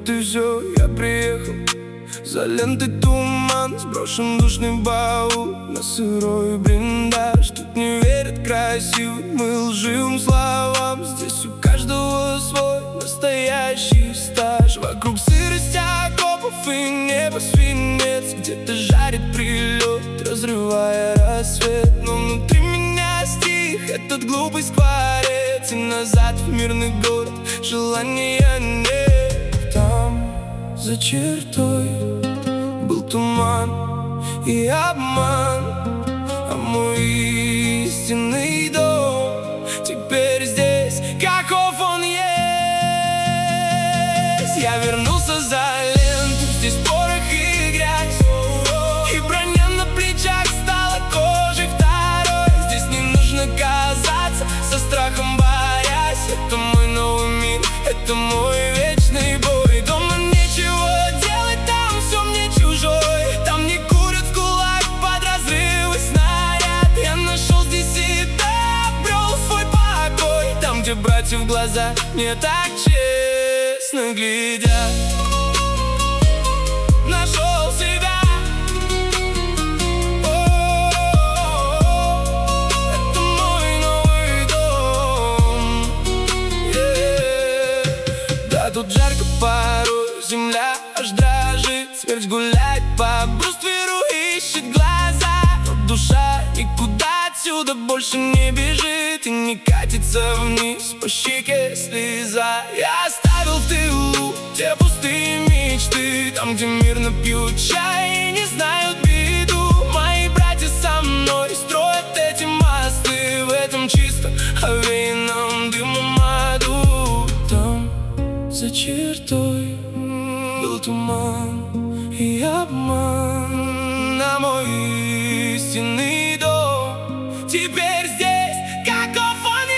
вот и все, я приехал. За лентой туман, сброшен душный баул на сырой блиндаж. Тут не верят красивым и лживым словам. Здесь у каждого свой настоящий стаж. Вокруг сырость окопов и небо свинец. Где-то жарит прилет, разрывая рассвет. Но внутри меня стих этот глупый скворец. И назад в мирный город желания нет. Там, за чертой, был туман и обман, а мой истинный дом теперь здесь, каков он есть. Я вернулся за ленту, здесь порох и грязь, и броня на плечах стала кожей второй. Здесь не нужно казаться, со страхом борясь. Это мой новый мир, это мой вечный бой. Дома нечего делать, там все мне чужой. Там не курят в кулак под разрывы снаряд. Я нашел здесь себя, обрел свой покой. Там, где братья в глаза мне так честно глядят. Нашел себя. Это мой новый дом. Да, тут жарко порой, земля аж дрожит. Смерть гуляет по брустверу, ищет глаза. Но душа никуда отсюда больше не бежит и не катится вниз по щеке слеза. Я оставил в тылу те пустые мечты, там, где мирно пьют чай и не знают беду. Мои братья со мной строят эти мосты в этом чисто овеянном дымом аду. Там, за чертой, был туман и обман, а мой истинный дом теперь здесь, каков он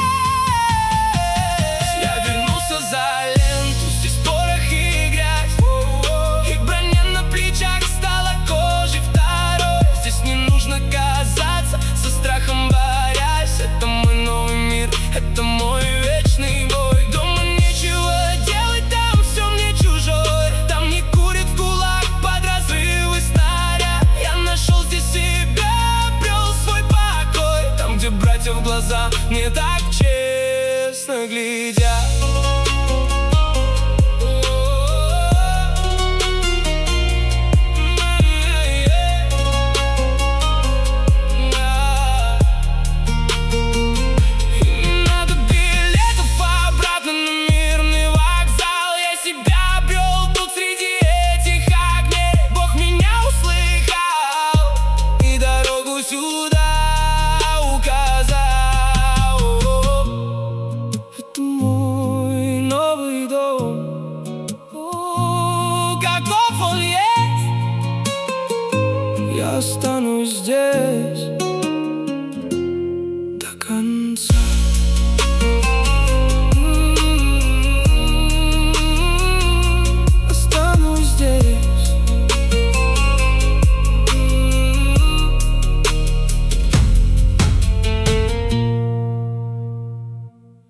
есть. Я вернулся за ленту, здесь порох и грязь, и броня на плечах стала кожей второй. Здесь не нужно казаться, со страхом борясь. Это мой новый мир, это мой вечный бой. Дома нечего делать, там все мне чужой. Там не курят в кулак под разрывы снаряд. Я нашел здесь себя, обрел свой покой. Там, где братья в глаза мне так честно глядят.